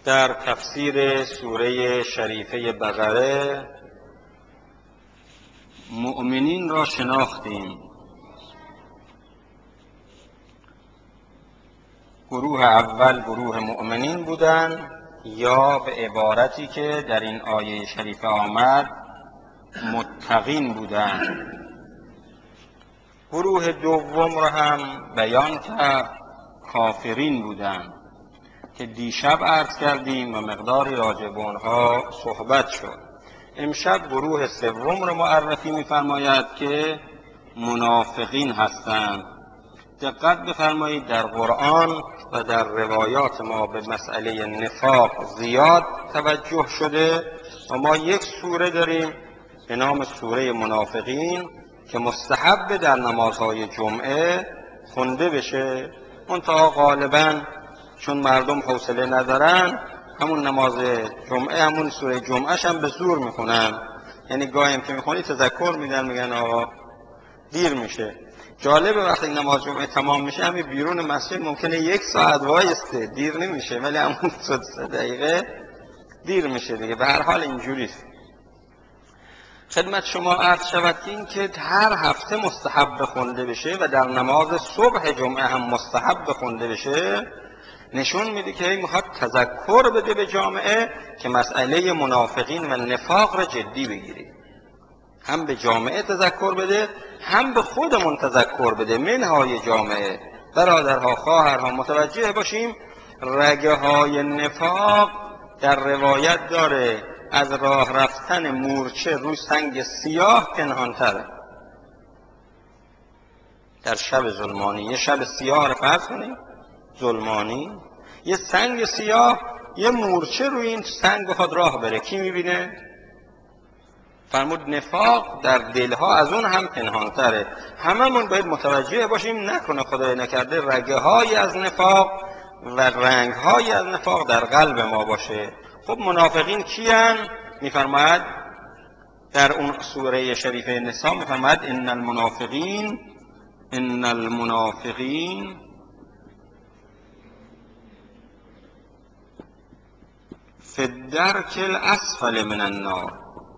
در تفسیر سوره شریفه بقره مؤمنین را شناختیم. گروه اول گروه مؤمنین بودند، یا به عبارتی که در این آیه شریفه آمد متقین بودند. گروه دوم را هم بیان کرد، کافرین بودند که دیشب عرض کردیم و مقداری راجع به آنها صحبت شد. امشب گروه سوم را معرفی می‌فرماید که منافقین هستند. دقت بفرمایید، در قرآن و در روایات ما به مسئله نفاق زیاد توجه شده و ما یک سوره داریم به نام سوره منافقین که مستحب در نمازهای جمعه خونده بشه. منتها غالباً چون مردم حوصله ندارن همون نماز جمعه، همون سوره جمعهش هم به زور میخونن، یعنی گاهی هم که میخونی تذکر میدن، میگن آقا دیر میشه. جالبه وقتی نماز جمعه تمام میشه همین بیرون مسجد ممکنه 1 ساعت وایسته، دیر نمیشه، ولی همون 3 دقیقه دیر میشه دیگه. به هر حال اینجوریست. خدمت شما عرض شود که این که هر هفته مستحب خونده بشه و در نماز صبح جمعه هم مستحب خونده بشه نشون میده که میخواد تذکر بده به جامعه که مسئله منافقین و نفاق را جدی بگیرید. هم به جامعه تذکر بده، هم به خودمون تذکر بده. منهای جامعه، برادرها، خواهرها، متوجه باشیم رگه های نفاق در روایت داره از راه رفتن مورچه روی سنگ سیاه پنهان‌تره. در شب ظلمانی، یه شب سیاه رو فرض کنیم ظلمانی، یه سنگ سیاه، یه مورچه روی این سنگ بخواد راه بره، کی میبینه؟ فرمود نفاق در دلها از اون هم پنهانتره. هممون باید متوجه باشیم نکنه خدای نکرده رگه های از نفاق و رنگ های از نفاق در قلب ما باشه. خب منافقین کیان؟ میفرماید در اون سوره شریفه نساء، میفرماید ان المنافقین فی الدرک الاسفل من النار.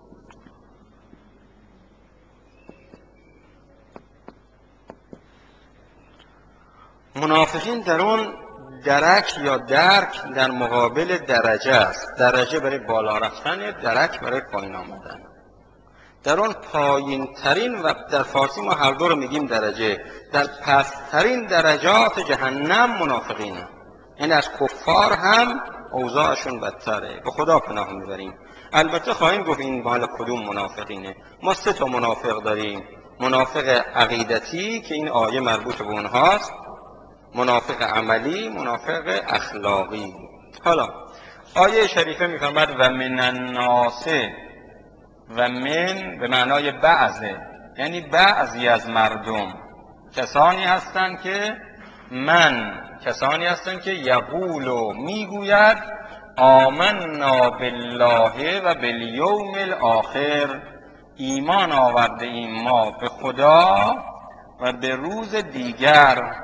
منافقین در اون درک یا درک در مقابل درجه است. درجه برای بالا رفتن، درک برای پایین آمدن. در اون پایین ترین، و در فارسی ما هر دو رو میگیم درجه، در پسترین درجات جهنم منافقینه. یعنی از کفار هم اوضاعشون بدتره. به خدا پناه میبریم. البته خواهیم گفت این مال کدوم منافقینه. ما 3 منافق داریم. منافق عقیدتی که این آیه مربوط به اونهاست، منافق عملی، منافق اخلاقی. حالا آیه شریفه میفرماید و من الناس، و من به معنای بعضه، یعنی بعضی از مردم کسانی هستند که کسانی هستند که یقولو میگوید آمنا بالله و بالیوم الاخر، ایمان آورده ایم ما به خدا و به روز دیگر.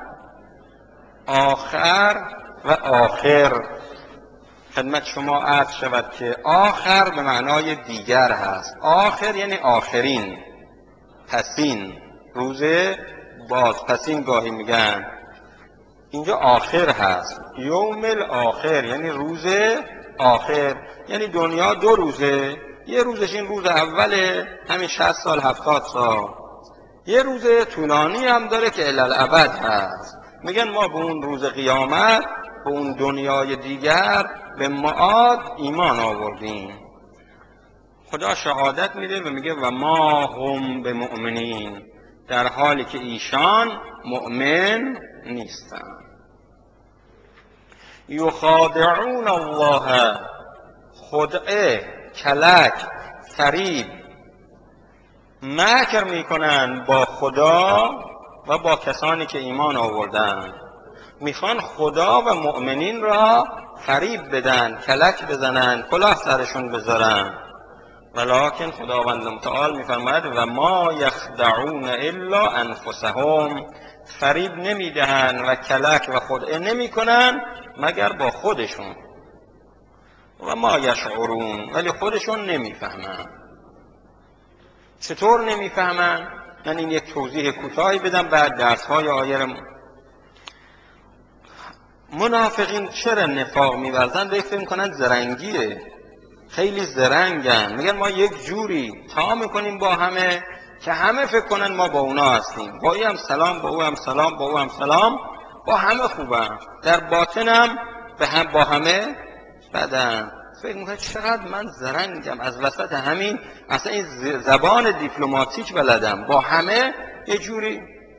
آخر و آخر خدمت شما عرض شود که آخر به معنای دیگر هست. آخر یعنی آخرین، پسین، روز بازپسین گاهی میگن، اینجا آخر هست. یوم الاخر یعنی روز آخر، یعنی دنیا 2 روزه. یه روزش این روز اوله، همین 60 سال 70 سال. یه روز طولانی هم داره که الالعبد هست. میگن ما به اون روز قیامت، به اون دنیای دیگر، به معاد ایمان آوردیم. خدا شهادت میده و میگه و ما هم به مؤمنین، در حالی که ایشان مؤمن نیستن. یخادعون الله، خدعه، کلک، فریب، مکر میکنن با خدا و با کسانی که ایمان آوردن. میخوان خدا و مؤمنین را فریب بدن، کلک بزنن، کلاه سرشون بذارن. ولکن خداوند متعال میفرماید و ما یخدعون الا انفسهم، فریب نمیدهن و کلک و خدعه نمیکنن مگر با خودشون. و ما یشعرون، ولی خودشون نمیفهمن. چطور نمیفهمن؟ من این یک توضیح کوتاهی بدم بعد درس‌های آینده. منافقین چرا نفاق می‌ورزن؟ فکر می‌کنن زرنگیه، خیلی زرنگن، میگن ما یک جوری تا میکنیم با همه که همه فکر کنن ما با اونا هستیم، با این هم سلام، با او هم سلام، با او هم سلام، با همه خوبم، در باطنم با همه بدن. فکر میکنه چقدر من زرنگم، از وسط همین اصلا این زبان دیپلماتیک بلدم، با همه یه جوری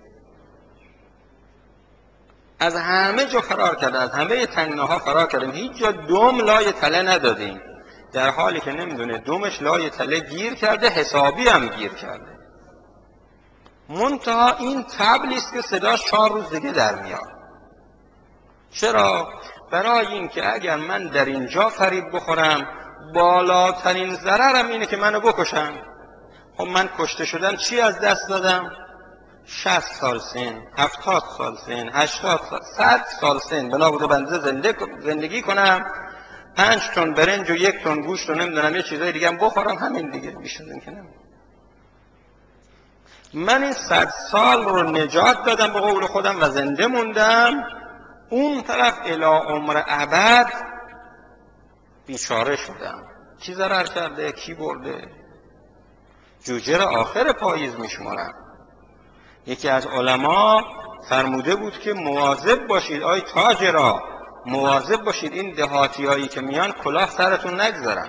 از همه جا فرار کردیم، از همه تنگناها فرار کردیم، هیچ جا دم لای تله ندادیم، در حالی که نمیدونه دمش لای تله گیر کرده، حسابی هم گیر کرده. منتها این طبلی است که صداش 4 روز دیگه در میاد. چرا؟ برای این که اگر من در اینجا فریب بخورم، بالاترین ضررم اینه که منو بکشن. خب من کشته شدم چی از دست دادم؟ 60 سال سن، 70 سال سن، 80 سال، 100 سال سن بنا بوده بنده زندگی کنم، 5 تن برنج و 1 تن گوشت و نمیدونم یه چیزای دیگه هم بخورم، همین دیگه، بیشتر این که نمیدونم. من این 100 سال رو نجات دادم به قول خودم و زنده موندم، اون طرف الی عمر ابد بیچاره شدم. کی ضرر کرده؟ کی برده؟ جوجه را آخر پاییز میشمارم. یکی از علما فرموده بود که مواظب باشید، آی تاجرا، مواظب باشید این دهاتی هایی که میان کلاه سرتون نگذارن.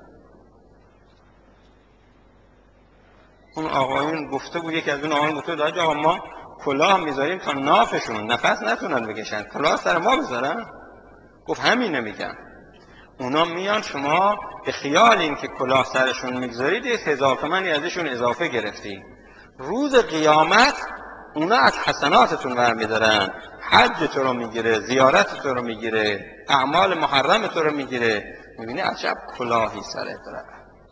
اون آقایون گفته بود، یکی از اون آقایون گفته بود آقا ما کلاه میذاریم تا نافشون نفس نتونن بکشن، کلاه سر ما بذارن؟ گفت همین نمیگن، اونا میان شما به خیال این که کلاه سرشون میگذارید 1000 تومانی ازشون اضافه گرفتی، روز قیامت اونا از حسناتتون برمیدارن، حج تو رو میگیره، زیارت تو رو میگیره، اعمال محرم تو رو میگیره. میبینی عجب کلاهی سرت داره،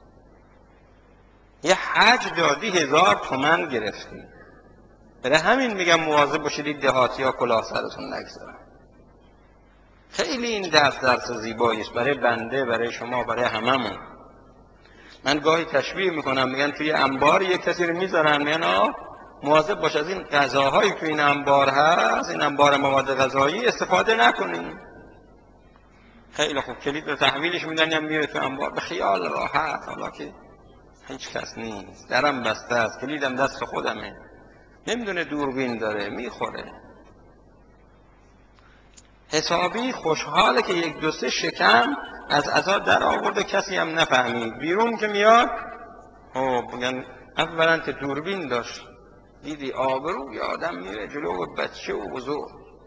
یه حج دادی 1000 تومن گرفتی. برای همین میگم مواظب باشید این دهاتی ها کلاه سرتون نگذارن. خیلی این درس زیبایی است برای بنده، برای شما، برای هممون. من گاهی تشبیه میکنم، میگن توی انبار یک کسی رو میذارن، میگن مواظب باش از این غذاهایی توی این انبار هست، این انبار مواد غذایی استفاده نکنین. خیلی خوب، کلید رو تحویلش میدن یا میره تو انبار به خیال راحت، حالا که هیچ کس نیست، درم بسته است، کلیدم دست خودمه، نمیدونه دوربین داره، میخوره. حسابی خوشحاله که 1-2 شکم از عزا در آورده، کسی هم نفهمید. بیرون که میاد بگن اولا که دوربین داشت، دیدی آبروی آدم میره جلو بچه و بزرگ.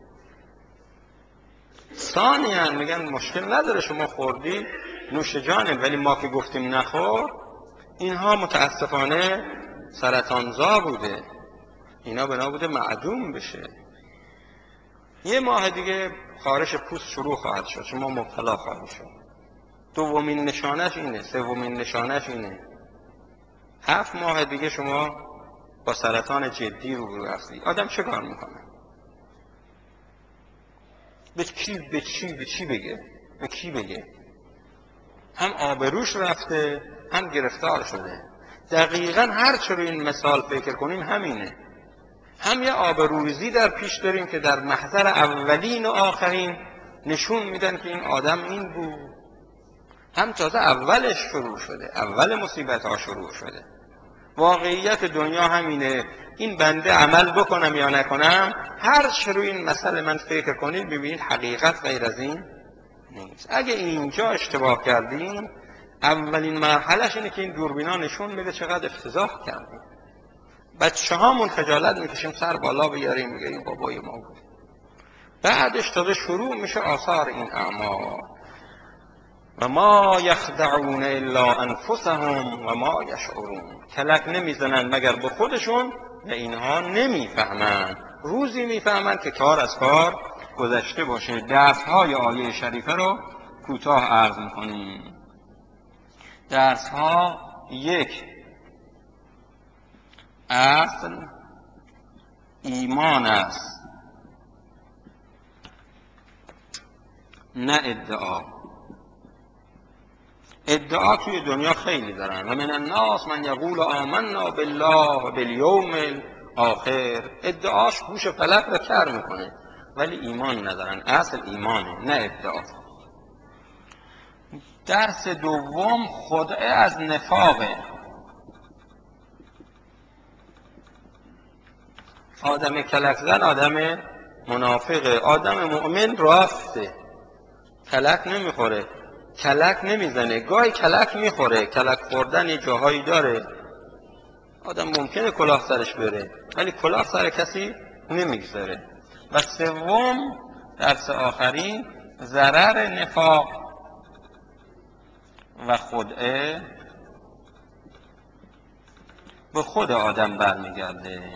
ثانیاً میگن مشکل نداره شما خوردی نوش جانه، ولی ما که گفتیم نخور، اینها متاسفانه سرطانزا بوده، اینا بنا بوده معدوم بشه. 1 ماه دیگه خارش پوست شروع خواهد شد، شما مبتلا خواهید شد. 2مین نشانش اینه، 3مین نشانش اینه. 7 ماه دیگه شما با سرطان جدی روبرو هستی. آدم چه کار میکنه؟ به چی بگه؟ به کی بگه؟ هم آبروش رفته، هم گرفتار شده. دقیقاً هر چه رو این مثال فکر کنیم همینه. هم یه آبروریزی در پیش داریم که در محضر اولین و آخرین نشون میدن که این آدم این بود، هم تازه اولش شروع شده، اول مصیبت ها شروع شده. واقعیت دنیا همینه. این بنده عمل بکنم یا نکنم، هر چه روی این مسئله من فکر کنید ببینید حقیقت غیر از این نیست. اگه اینجا اشتباه کردیم، اولین مرحلهش اینه که این دوربینا نشون میده چقدر افتضاح کردیم. بچه هامون خجالت میکشیم سر بالا بیاریم میگه بابای ما بود. بعدش تازه شروع میشه آثار این اعمال. و ما یخدعون الا انفسهم و ما یشعرون. کلک نمیزنن مگر به خودشون و اینها نمیفهمن. روزی میفهمن که کار از کار گذشته باشه. درس‌های آیه شریفه رو کوتاه عرض میکنیم. درس‌ها: 1. اصل ایمان است، نه ادعا. ادعا توی دنیا خیلی دارن. و من الناس من یقول آمنا بالله و بالیوم الاخر. ادعاش گوش فلک رو کر میکنه ولی ایمان ندارن. اصل ایمانه نه ادعا. درس دوم خدعه از نفاقه. آدم کلک زن آدم منافقه. آدم مؤمن راسته، کلک نمیخوره، کلک نمیزنه. گاهی کلک میخوره، کلک خوردن یه جاهایی داره. آدم ممکنه کلاه سرش بره ولی کلاه سر کسی نمیگذاره. و سوم، درس آخرین، ضرر نفاق و خدعه به خود آدم برمیگرده.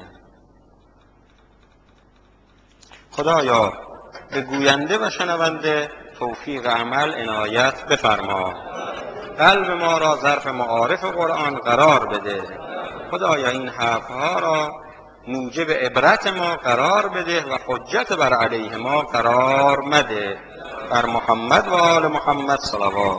خدایا به گوینده و شنونده توفیق عمل عنایت بفرما. قلب ما را ظرف معارف قرآن قرار بده. خدایا این حرفها را موجب عبرت ما قرار بده و حجت بر علیه ما قرار مده. بر محمد و آل محمد صلوات.